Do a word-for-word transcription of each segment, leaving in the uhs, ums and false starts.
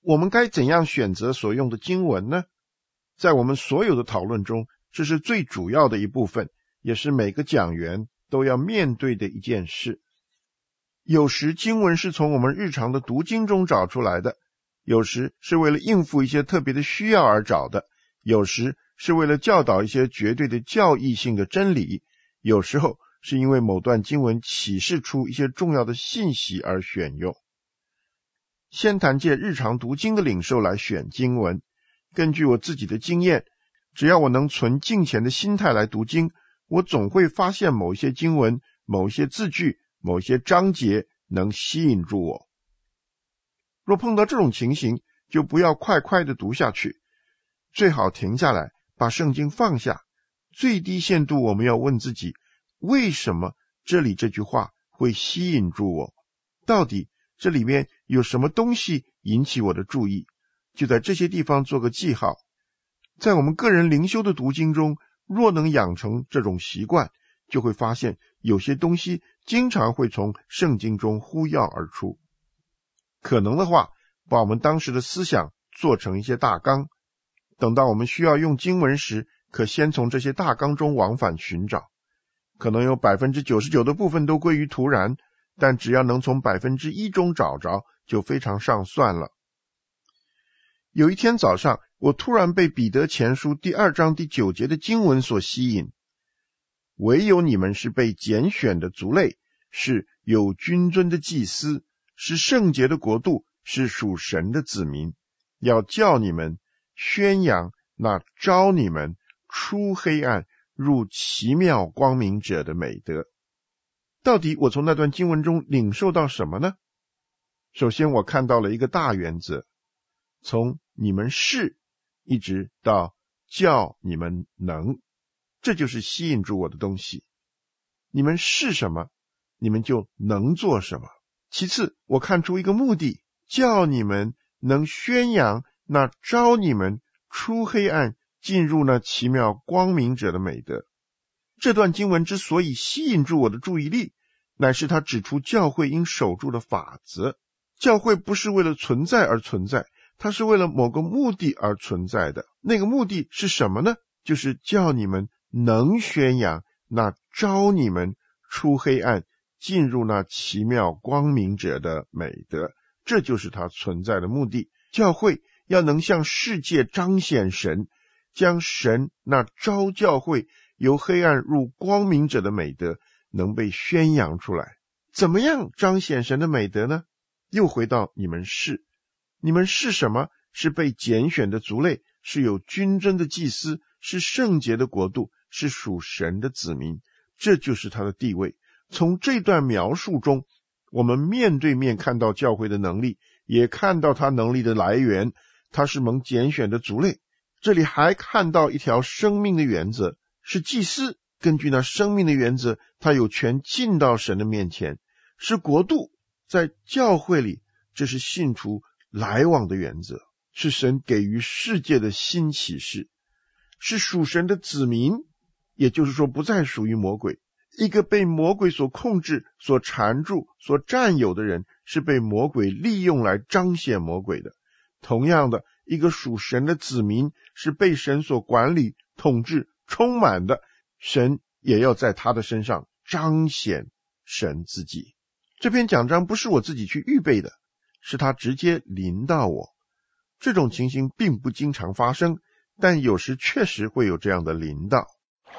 我们该怎样选择所用的经文呢？在我们所有的讨论中，这是最主要的一部分，也是每个讲员都要面对的一件事。有时经文是从我们日常的读经中找出来的，有时是为了应付一些特别的需要而找的，有时是为了教导一些绝对的教义性的真理，有时候是因为某段经文启示出一些重要的信息而选用。先谈借日常读经的领受来选经文，根据我自己的经验，只要我能存敬虔的心态来读经，我总会发现某一些经文、某一些字句、某一些章节能吸引住我。若碰到这种情形，就不要快快的读下去，最好停下来，把圣经放下。最低限度我们要问自己，为什么这里这句话会吸引住我？到底这里面有什么东西引起我的注意？就在这些地方做个记号。在我们个人灵修的读经中，若能养成这种习惯，就会发现有些东西经常会从圣经中呼啸而出。可能的话，把我们当时的思想做成一些大纲，等到我们需要用经文时，可先从这些大纲中往返寻找。可能有 百分之九十九 的部分都归于突然，但只要能从百分之一 中找着，就非常上算了。有一天早上，我突然被彼得前书第二章第九节的经文所吸引，唯有你们是被拣选的族类，是有君尊的祭司，是圣洁的国度，是属神的子民，要叫你们宣扬那召你们出黑暗入奇妙光明者的美德。到底我从那段经文中领受到什么呢？首先我看到了一个大原则，从你们是一直到叫你们能，这就是吸引住我的东西。你们是什么，你们就能做什么。其次，我看出一个目的，叫你们能宣扬那召你们出黑暗进入那奇妙光明者的美德。这段经文之所以吸引住我的注意力，乃是它指出教会应守住的法则。教会不是为了存在而存在，它是为了某个目的而存在的。那个目的是什么呢？就是叫你们能宣扬那召你们出黑暗进入那奇妙光明者的美德，这就是它存在的目的。教会要能向世界彰显神，将神那召教会由黑暗入光明者的美德能被宣扬出来。怎么样彰显神的美德呢？又回到你们是，你们是什么？是被拣选的族类，是有君尊的祭司，是圣洁的国度，是属神的子民，这就是他的地位。从这段描述中，我们面对面看到教会的能力，也看到他能力的来源，他是蒙拣选的族类。这里还看到一条生命的原则，是祭司根据那生命的原则，他有权进到神的面前。是国度，在教会里，这是信徒来往的原则，是神给予世界的新启示。是属神的子民，也就是说不再属于魔鬼。一个被魔鬼所控制、所缠住、所占有的人，是被魔鬼利用来彰显魔鬼的。同样的，一个属神的子民，是被神所管理、统治、充满的，神也要在他的身上彰显神自己。这篇讲章不是我自己去预备的，是他直接临到我。这种情形并不经常发生，但有时确实会有这样的临到。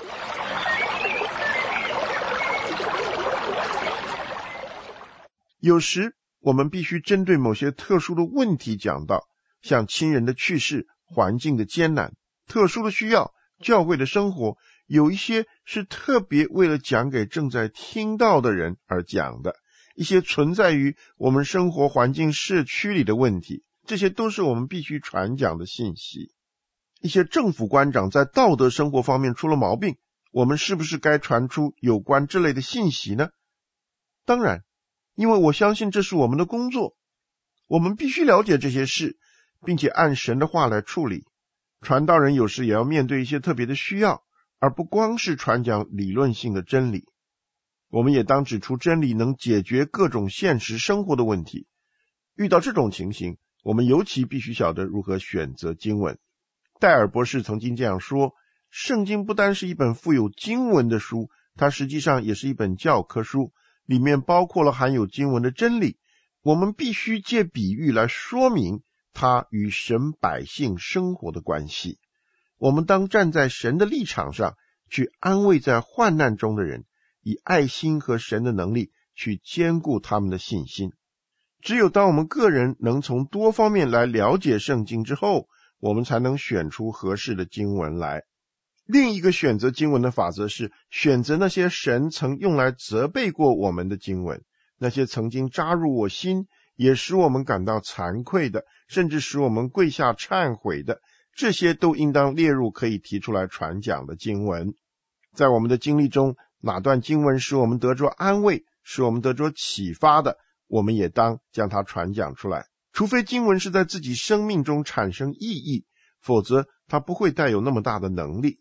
有时我们必须针对某些特殊的问题讲道，像亲人的去世、环境的艰难、特殊的需要、教会的生活，有一些是特别为了讲给正在听到的人而讲的，一些存在于我们生活环境社区里的问题，这些都是我们必须传讲的信息。一些政府官长在道德生活方面出了毛病，我们是不是该传出有关这类的信息呢？当然，因为我相信这是我们的工作，我们必须了解这些事，并且按神的话来处理。传道人有时也要面对一些特别的需要，而不光是传讲理论性的真理。我们也当指出真理能解决各种现实生活的问题。遇到这种情形， 我们尤其必须晓得如何选择经文。戴尔博士曾经这样说，圣经不单是一本富有经文的书，它实际上也是一本教科书，里面包括了含有经文的真理。我们必须借比喻来说明它与神百姓生活的关系。我们当站在神的立场上，去安慰在患难中的人，以爱心和神的能力去坚固他们的信心。只有当我们个人能从多方面来了解圣经之后，我们才能选出合适的经文来。另一个选择经文的法则是，选择那些神曾用来责备过我们的经文，那些曾经扎入我心，也使我们感到惭愧的，甚至使我们跪下忏悔的，这些都应当列入可以提出来传讲的经文。在我们的经历中，哪段经文使我们得着安慰，使我们得着启发的，我们也当将它传讲出来。除非经文是在自己生命中产生意义，否则它不会带有那么大的能力。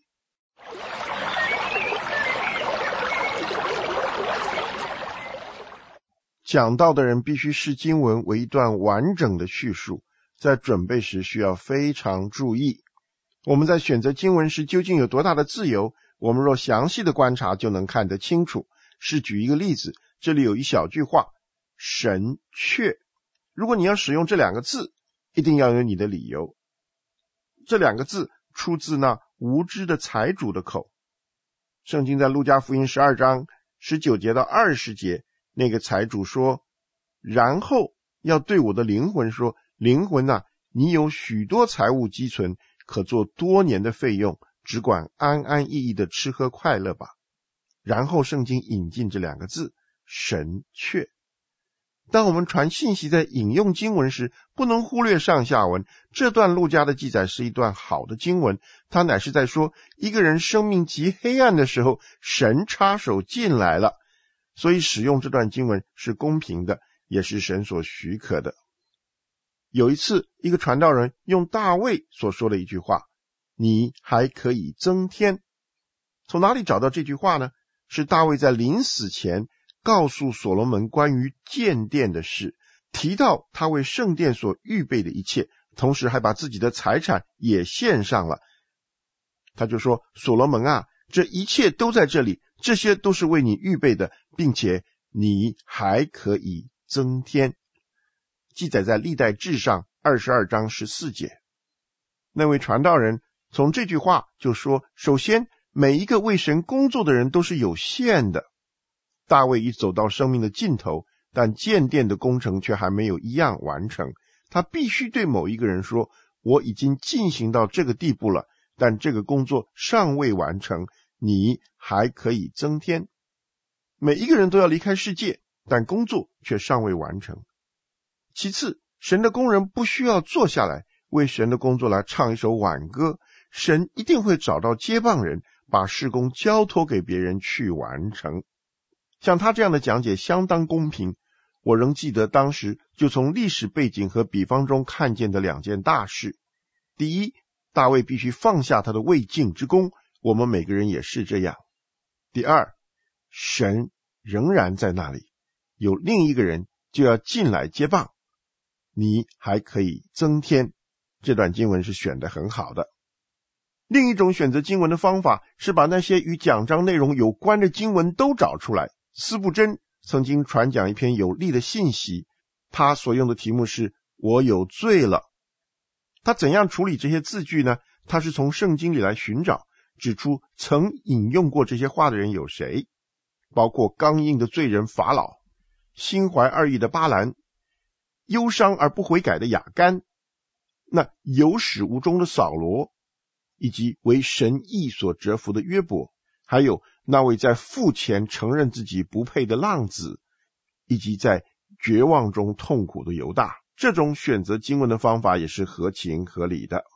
讲道的人必须视经文为一段完整的叙述，在准备时需要非常注意。我们在选择经文时究竟有多大的自由，我们若详细的观察就能看得清楚。是举一个例子，这里有一小句话，神却。如果你要使用这两个字，一定要有你的理由。这两个字出自那无知的财主的口。圣经在路加福音十二章十九节到二十节，那个财主说，然后要对我的灵魂说，灵魂啊，你有许多财物积存，可做多年的费用，只管安安逸逸的吃喝快乐吧。然后圣经引进这两个字，神却。当我们传信息在引用经文时，不能忽略上下文。这段路加的记载是一段好的经文，它乃是在说一个人生命极黑暗的时候，神插手进来了，所以使用这段经文是公平的，也是神所许可的。有一次，一个传道人用大卫所说的一句话，你还可以增添。从哪里找到这句话呢？是大卫在临死前告诉所罗门关于建殿的事，提到他为圣殿所预备的一切，同时还把自己的财产也献上了。他就说，所罗门啊，这一切都在这里，这些都是为你预备的，并且你还可以增添。记载在历代志上二十二章十四节。那位传道人从这句话就说，首先每一个为神工作的人都是有限的。大卫已走到生命的尽头，但建殿的工程却还没有一样完成。他必须对某一个人说，我已经进行到这个地步了，但这个工作尚未完成，你还可以增添。每一个人都要离开世界，但工作却尚未完成。其次，神的工人不需要坐下来为神的工作来唱一首挽歌，神一定会找到接棒人，把事工交托给别人去完成。像他这样的讲解相当公平，我仍记得当时就从历史背景和比方中看见的两件大事。第一，大卫必须放下他的未竟之功，我们每个人也是这样。第二，神仍然在那里，有另一个人就要进来接棒，你还可以增添。这段经文是选得很好的。另一种选择经文的方法是把那些与讲章内容有关的经文都找出来。司布真曾经传讲一篇有力的信息，他所用的题目是我有罪了。他怎样处理这些字句呢？他是从圣经里来寻找，指出曾引用过这些话的人有谁，包括刚硬的罪人法老，心怀二意的巴兰，忧伤而不悔改的亚干，那有始无终的扫罗，以及为神意所折服的约伯，还有那位在父前承认自己不配的浪子，以及在绝望中痛苦的犹大。这种选择经文的方法也是合情合理的。